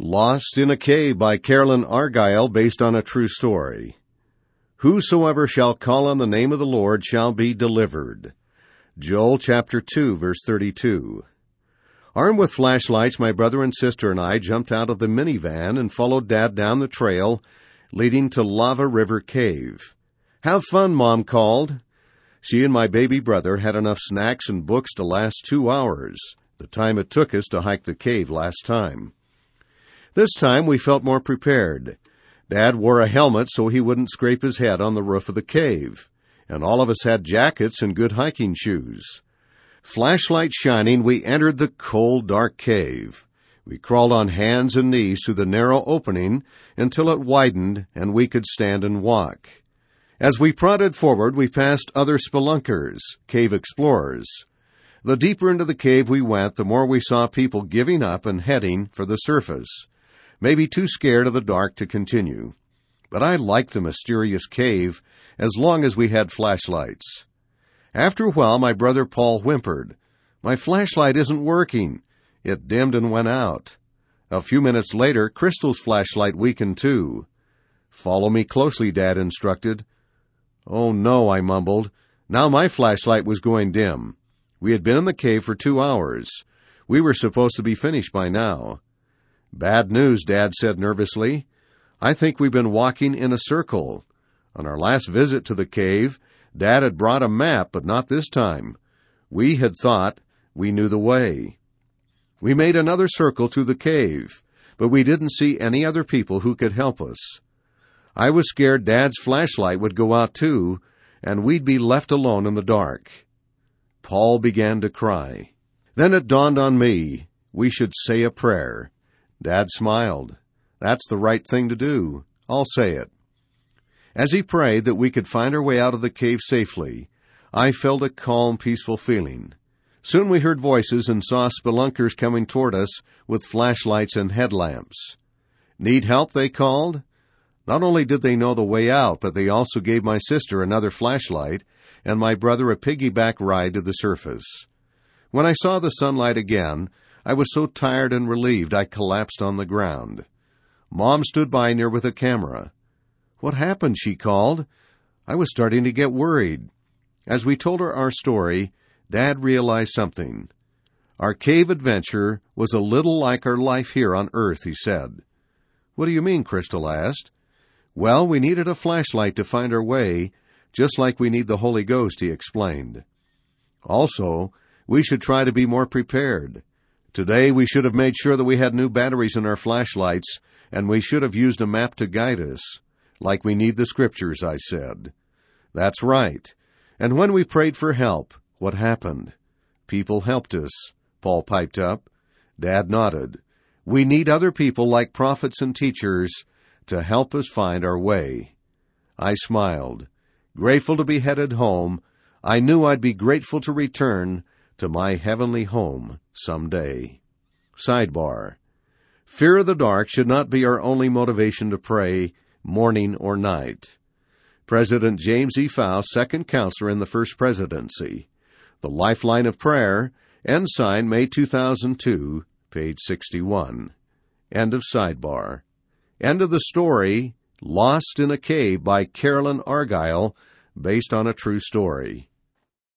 Lost in a Cave by Carolyn Argyle, based on a true story. Whosoever shall call on the name of the Lord shall be delivered. Joel chapter 2, verse 32. Armed with flashlights, my brother and sister and I jumped out of the minivan and followed Dad down the trail leading to Lava River Cave. "Have fun," Mom called. She and my baby brother had enough snacks and books to last 2 hours, the time it took us to hike the cave last time. This time we felt more prepared. Dad wore a helmet so he wouldn't scrape his head on the roof of the cave, and all of us had jackets and good hiking shoes. Flashlight shining, we entered the cold, dark cave. We crawled on hands and knees through the narrow opening until it widened and we could stand and walk. As we prodded forward, we passed other spelunkers, cave explorers. The deeper into the cave we went, the more we saw people giving up and heading for the surface, maybe too scared of the dark to continue. But I liked the mysterious cave as long as we had flashlights. After a while, my brother Paul whimpered, "My flashlight isn't working." It dimmed and went out. A few minutes later, Crystal's flashlight weakened too. "Follow me closely," Dad instructed. "Oh no," I mumbled. Now my flashlight was going dim. We had been in the cave for 2 hours. We were supposed to be finished by now. "Bad news," Dad said nervously. "I think we've been walking in a circle. On our last visit to the cave, Dad had brought a map, but not this time. We had thought we knew the way." We made another circle through the cave, but we didn't see any other people who could help us. I was scared Dad's flashlight would go out too, and we'd be left alone in the dark. Paul began to cry. Then it dawned on me, we should say a prayer. Dad smiled. "That's the right thing to do. I'll say it." As he prayed that we could find our way out of the cave safely, I felt a calm, peaceful feeling. Soon we heard voices and saw spelunkers coming toward us with flashlights and headlamps. "Need help?" they called. Not only did they know the way out, but they also gave my sister another flashlight and my brother a piggyback ride to the surface. When I saw the sunlight again, I was so tired and relieved I collapsed on the ground. Mom stood by near with a camera. "What happened?" she called. I was starting to get worried. As we told her our story, Dad realized something. Our cave adventure was a little like our life here on Earth, he said. "What do you mean?" Crystal asked. "Well, we needed a flashlight to find our way, just like we need the Holy Ghost," he explained. "Also, we should try to be more prepared. Today we should have made sure that we had new batteries in our flashlights, and we should have used a map to guide us, like we need the Scriptures," I said. "That's right. And when we prayed for help, what happened?" "People helped us," Paul piped up. Dad nodded. "We need other people like prophets and teachers to help us find our way." I smiled. Grateful to be headed home, I knew I'd be grateful to return to my heavenly home someday. Sidebar. Fear of the dark should not be our only motivation to pray, morning or night. President James E. Faust, second counselor in the First Presidency. The Lifeline of Prayer, Ensign, May 2002, page 61. End of sidebar. End of the story, Lost in a Cave by Carolyn Argyle, based on a true story.